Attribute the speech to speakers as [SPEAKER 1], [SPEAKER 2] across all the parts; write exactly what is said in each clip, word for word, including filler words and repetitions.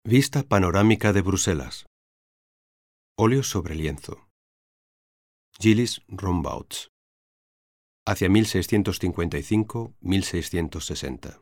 [SPEAKER 1] Vista panorámica de Bruselas. Óleo sobre lienzo. Gillis Rombouts. Hacia mil seiscientos cincuenta y cinco a mil seiscientos sesenta.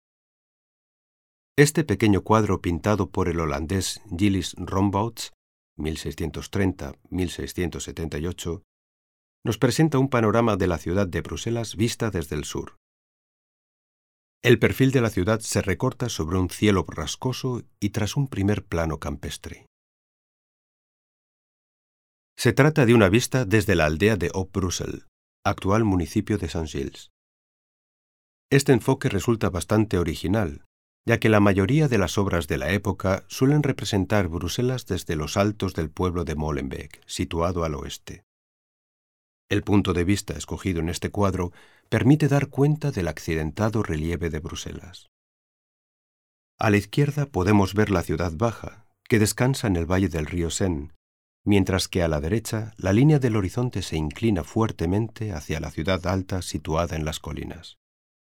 [SPEAKER 1] Este pequeño cuadro pintado por el holandés Gillis Rombouts, mil seiscientos treinta a mil seiscientos setenta y ocho, nos presenta un panorama de la ciudad de Bruselas vista desde el sur. El perfil de la ciudad se recorta sobre un cielo borrascoso y tras un primer plano campestre. Se trata de una vista desde la aldea de Op-Brussel, actual municipio de Saint-Gilles. Este enfoque resulta bastante original, ya que la mayoría de las obras de la época suelen representar Bruselas desde los altos del pueblo de Molenbeek, situado al oeste. El punto de vista escogido en este cuadro permite dar cuenta del accidentado relieve de Bruselas. A la izquierda podemos ver la ciudad baja, que descansa en el valle del río Senne, mientras que a la derecha la línea del horizonte se inclina fuertemente hacia la ciudad alta situada en las colinas.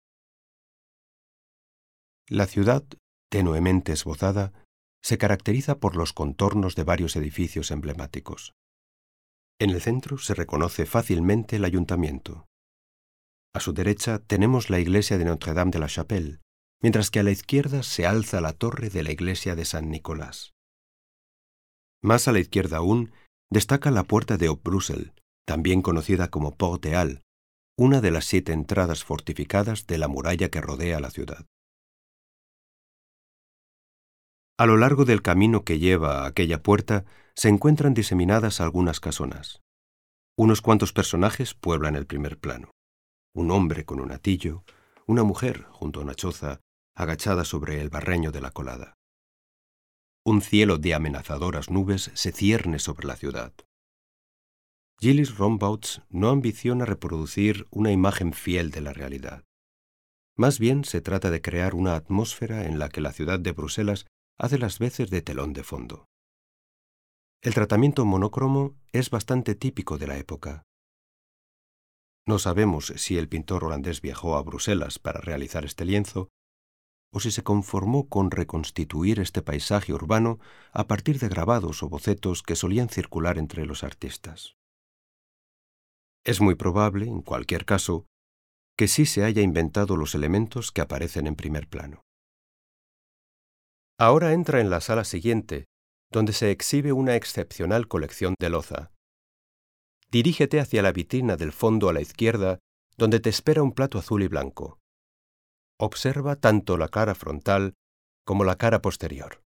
[SPEAKER 1] La ciudad, tenuemente esbozada, se caracteriza por los contornos de varios edificios emblemáticos. En el centro se reconoce fácilmente el ayuntamiento. A su derecha tenemos la iglesia de Notre-Dame de la Chapelle, mientras que a la izquierda se alza la torre de la iglesia de San Nicolás. Más a la izquierda aún destaca la puerta de Op-Brussel, también conocida como Porte Halle, una de las siete entradas fortificadas de la muralla que rodea la ciudad. A lo largo del camino que lleva a aquella puerta se encuentran diseminadas algunas casonas. Unos cuantos personajes pueblan el primer plano. Un hombre con un atillo, una mujer junto a una choza, agachada sobre el barreño de la colada. Un cielo de amenazadoras nubes se cierne sobre la ciudad. Gillis Rombouts no ambiciona reproducir una imagen fiel de la realidad. Más bien se trata de crear una atmósfera en la que la ciudad de Bruselas hace las veces de telón de fondo. El tratamiento monocromo es bastante típico de la época. No sabemos si el pintor holandés viajó a Bruselas para realizar este lienzo o si se conformó con reconstituir este paisaje urbano a partir de grabados o bocetos que solían circular entre los artistas. Es muy probable, en cualquier caso, que sí se haya inventado los elementos que aparecen en primer plano. Ahora entra en la sala siguiente, donde se exhibe una excepcional colección de loza. Dirígete hacia la vitrina del fondo a la izquierda, donde te espera un plato azul y blanco. Observa tanto la cara frontal como la cara posterior.